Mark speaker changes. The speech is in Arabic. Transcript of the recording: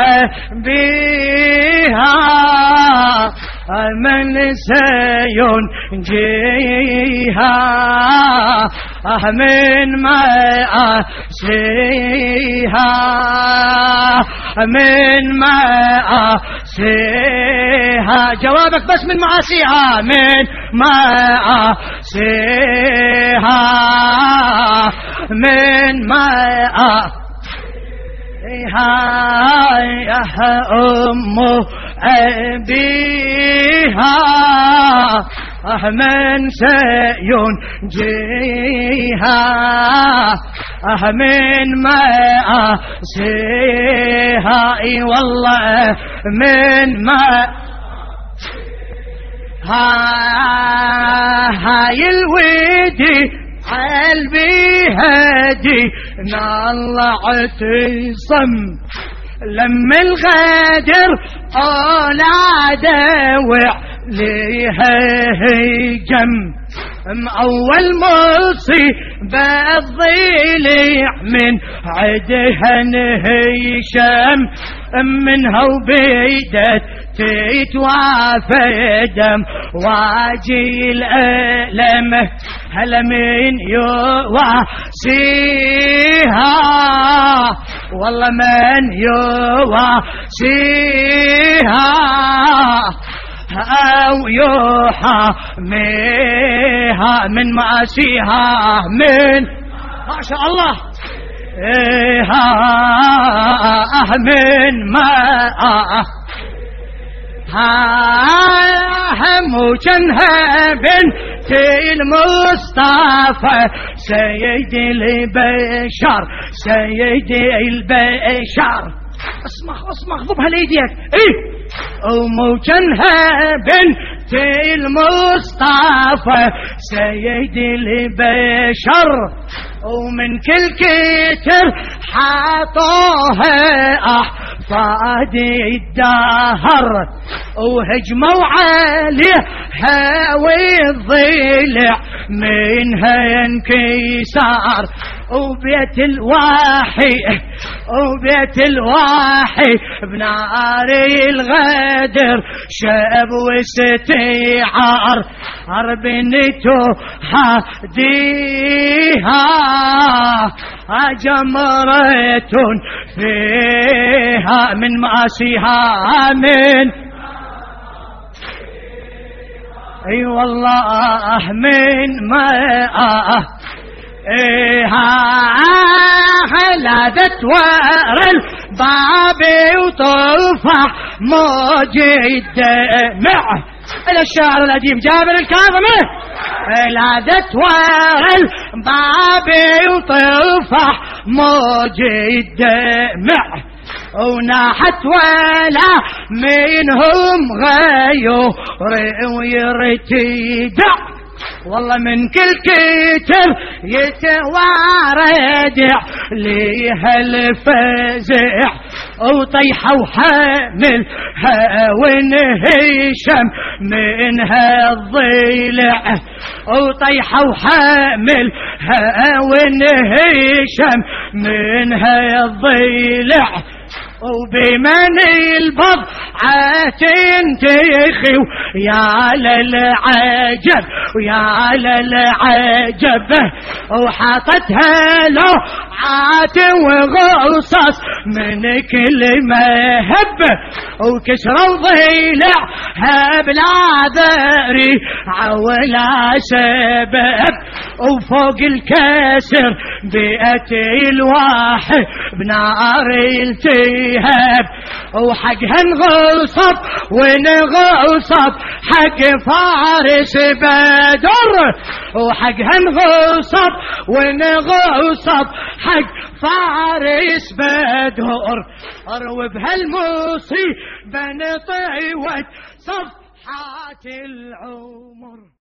Speaker 1: بها من سينجيها من مآسيها من مآسيها. جوابك بس من معاصيها من مآسيها من مآسيها يا أم أبيها من سينجيها من مآسيها. اي والله من هاي الودي قلبي هدي الله اعتصم لما الغدر أولاد وع ليها هيجم أول مصيبة الضليع من عدها نهيشم منها وبيدت تتوافى دم واجي الألم هل من يواسيها والله من يواسيها أو يحاميها من معاصيها من ما شاء الله من ما هموجنها بنت المصطفى سيدي البشر سيدي البشر. اسمخ ضبها ليديك ايه وموجنها بنت المصطفى سيدي البشر ومن كل كتر حاطوها أحفاد الدهر وهجموا عليها والضلع منها انكسار وبيت الواحي بنار الغدر شاب واستعار بنته حديها جمرة فيها من مآسيها من اي والله من ماء هلادت ورا الباب وطفح موج الدمع الى الشاعر القديم جابر الكاظمي. هلادت ورا الباب وطفح موج الدمع وناحت ولا منهم غيور ويرتدع والله من كل كتر يتوارد ليها الفزع وطيحة وحاملها ونهشم منها الضلع وطيحة وحاملها ونهشم منها الضلع وبمن البضعة تنتخي ويا للعجب ويا للعجب وحطتها له عات وغصص من كل مهب وكسروا ضلعها بلا ذري عولا سبب وفوق الكسر بيئتي الواحد بنار التهاب وحقها نغصب ونغصب حق فارس بدر وحقها نغصب ونغصب حق فارس بدر وبهالمصيبة نطيوت صفحات العمر.